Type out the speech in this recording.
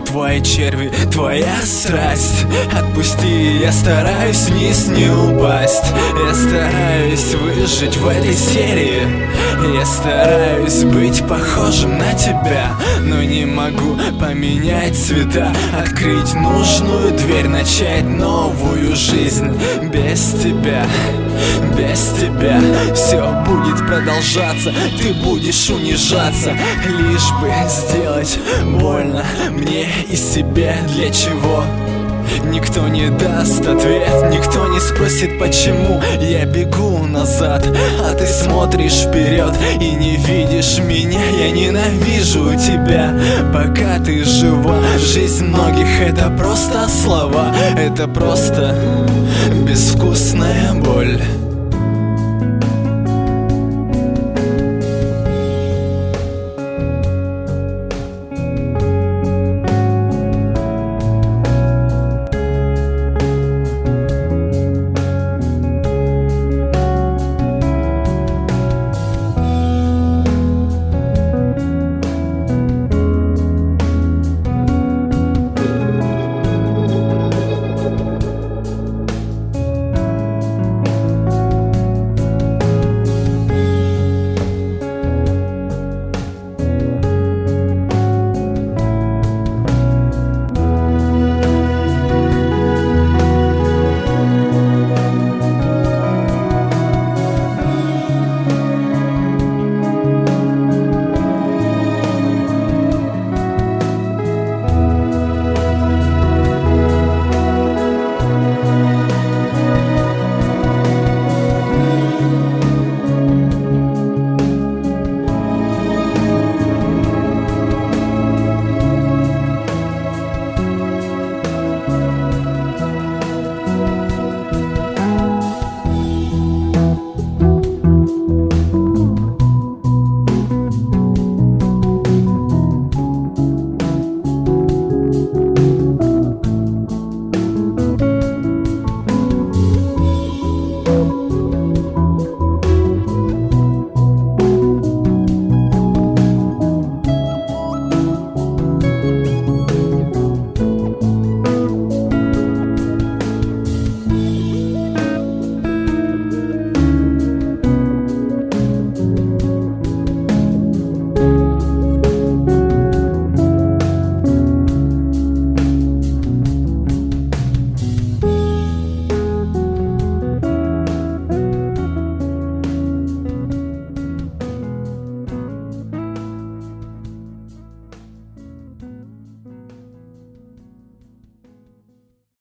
твои черви, твоя страсть. Отпусти, я стараюсь вниз не упасть. Я стараюсь выжить в этой серии. Я стараюсь быть похожим на тебя, но не могу поменять цвета. Открыть нужную дверь, начать новую жизнь. Без тебя, без тебя все будет продолжаться. Ты будешь унижаться, лишь бы сделать больно мне и себе. Для чего? Никто не даст ответ, никто не спросит почему. Я бегу назад, а ты смотришь вперед и не видишь меня. Я ненавижу тебя, пока ты жива. Жизнь многих — это просто слова, это просто безвкусная боль.